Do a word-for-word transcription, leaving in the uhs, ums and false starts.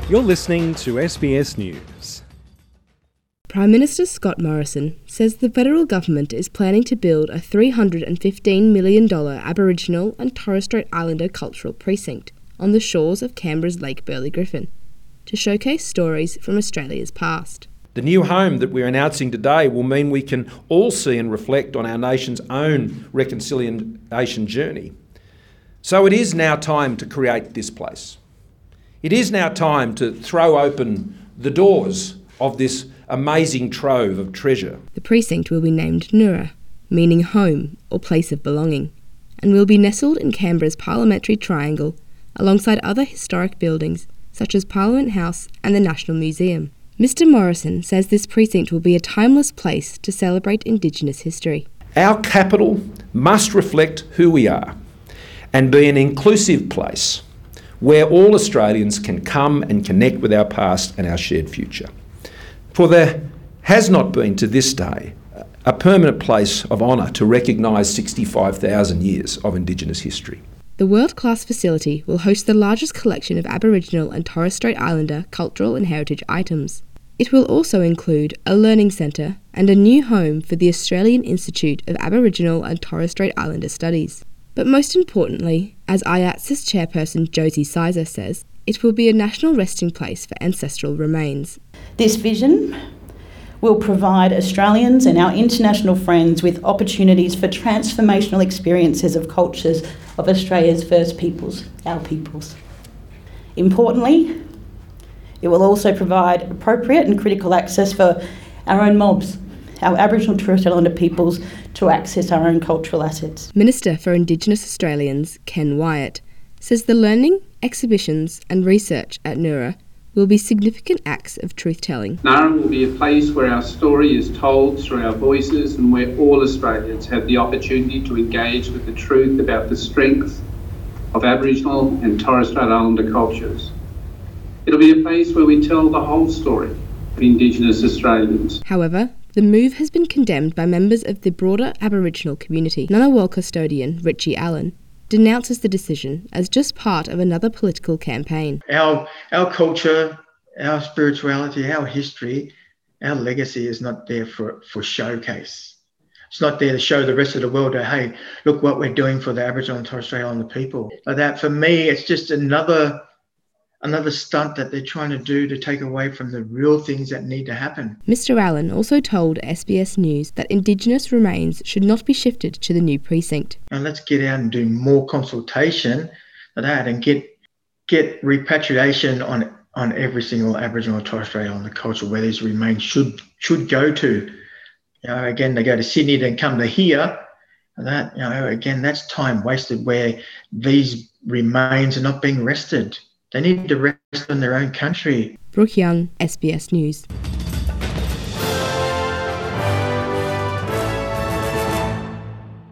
You're listening to S B S News. Prime Minister Scott Morrison says the federal government is planning to build a three hundred fifteen million dollars Aboriginal and Torres Strait Islander cultural precinct on the shores of Canberra's Lake Burley Griffin to showcase stories from Australia's past. The new home that we're announcing today will mean we can all see and reflect on our nation's own reconciliation journey. So it is now time to create this place. It is now time to throw open the doors of this amazing trove of treasure. The precinct will be named Nura, meaning home or place of belonging, and will be nestled in Canberra's Parliamentary Triangle alongside other historic buildings such as Parliament House and the National Museum. Mister Morrison says this precinct will be a timeless place to celebrate Indigenous history. Our capital must reflect who we are and be an inclusive place where all Australians can come and connect with our past and our shared future. For there has not been to this day a permanent place of honour to recognise sixty-five thousand years of Indigenous history. The world-class facility will host the largest collection of Aboriginal and Torres Strait Islander cultural and heritage items. It will also include a learning centre and a new home for the Australian Institute of Aboriginal and Torres Strait Islander Studies. But most importantly, as I A T S I S chairperson Josie Sizer says, it will be a national resting place for ancestral remains. This vision will provide Australians and our international friends with opportunities for transformational experiences of cultures of Australia's First Peoples, our peoples. Importantly, it will also provide appropriate and critical access for our own mobs, our Aboriginal and Torres Strait Islander peoples, to access our own cultural assets. Minister for Indigenous Australians, Ken Wyatt, says the learning, exhibitions and research at Nura will be significant acts of truth-telling. Nura will be a place where our story is told through our voices and where all Australians have the opportunity to engage with the truth about the strength of Aboriginal and Torres Strait Islander cultures. It'll be a place where we tell the whole story of Indigenous Australians. However, the move has been condemned by members of the broader Aboriginal community. Ngunnawal custodian Richie Allen denounces the decision as just part of another political campaign. Our, our culture, our spirituality, our history, our legacy is not there for, for showcase. It's not there to show the rest of the world that, hey, look what we're doing for the Aboriginal and Torres Strait Islander people. Like that, for me, it's just another another stunt that they're trying to do to take away from the real things that need to happen. Mister Allen also told S B S News that Indigenous remains should not be shifted to the new precinct. And let's get out and do more consultation of that and get get repatriation on on every single Aboriginal and Torres Strait Islander culture where these remains should should go to. You know, again, they go to Sydney, then come to here. And that, you know, again, that's time wasted where these remains are not being rested. They need to rest in their own country. Brooke Young, S B S News.